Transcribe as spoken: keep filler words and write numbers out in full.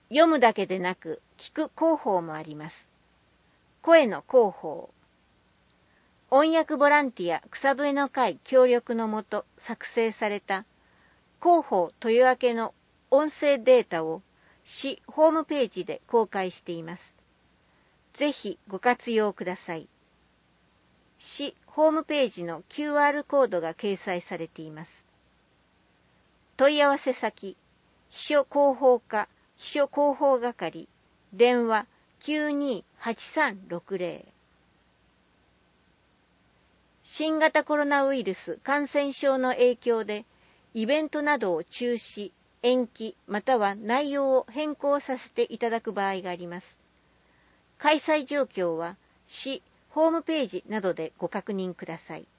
読むだけでなく聞く広報もあります。声の広報。音訳ボランティア草笛の会協力のもと作成された広報豊明の音声データを市ホームページで公開しています。ぜひご活用ください。市ホームページの キューアール コードが掲載されています。問い合わせ先、秘書広報課秘書広報係、電話 きゅうにーはちさんろくぜろ。新型コロナウイルス感染症の影響で、イベントなどを中止、延期、または内容を変更させていただく場合があります。開催状況は市ホームページなどでご確認ください。